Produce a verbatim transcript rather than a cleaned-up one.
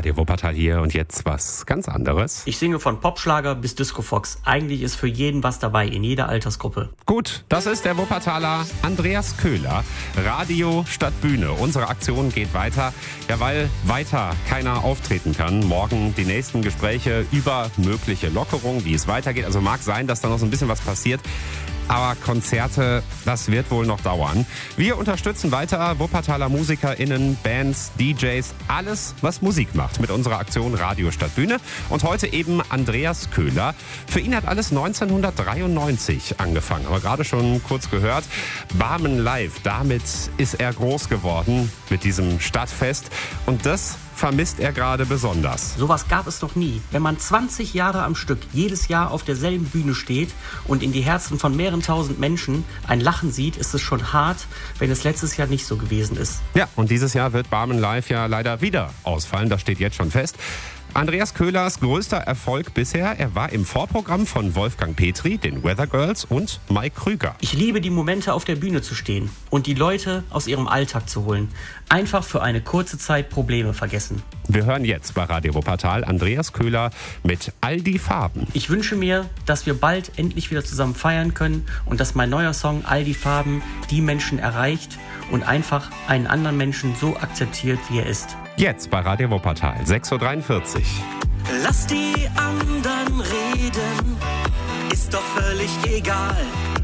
Radio Wuppertal hier und jetzt was ganz anderes. Ich singe von Popschlager bis Disco Fox. Eigentlich ist für jeden was dabei, in jeder Altersgruppe. Gut, das ist der Wuppertaler Andreas Köhler. Radio statt Bühne. Unsere Aktion geht weiter. Ja, weil weiter keiner auftreten kann. Morgen die nächsten Gespräche über mögliche Lockerungen, wie es weitergeht. Also mag sein, dass da noch so ein bisschen was passiert. Aber Konzerte, das wird wohl noch dauern. Wir unterstützen weiter Wuppertaler MusikerInnen, Bands, D Js, alles, was Musik macht, mit unserer Aktion Radio statt Bühne. Und heute eben Andreas Köhler. Für ihn hat alles neunzehnhundertdreiundneunzig angefangen. Aber gerade schon kurz gehört, Barmen Live, damit ist er groß geworden mit diesem Stadtfest. Und das vermisst er gerade besonders. Sowas gab es noch nie. Wenn man zwanzig Jahre am Stück jedes Jahr auf derselben Bühne steht und in die Herzen von mehreren tausend Menschen ein Lachen sieht, ist es schon hart, wenn es letztes Jahr nicht so gewesen ist. Ja, und dieses Jahr wird Barmen Live ja leider wieder ausfallen. Das steht jetzt schon fest. Andreas Köhlers größter Erfolg bisher, er war im Vorprogramm von Wolfgang Petri, den Weather Girls und Mike Krüger. Ich liebe die Momente, auf der Bühne zu stehen und die Leute aus ihrem Alltag zu holen. Einfach für eine kurze Zeit Probleme vergessen. Wir hören jetzt bei Radio Wuppertal Andreas Köhler mit All die Farben. Ich wünsche mir, dass wir bald endlich wieder zusammen feiern können und dass mein neuer Song All die Farben die Menschen erreicht und einfach einen anderen Menschen so akzeptiert, wie er ist. Jetzt bei Radio Wuppertal, sechs Uhr dreiundvierzig. Lass die anderen reden, ist doch völlig egal.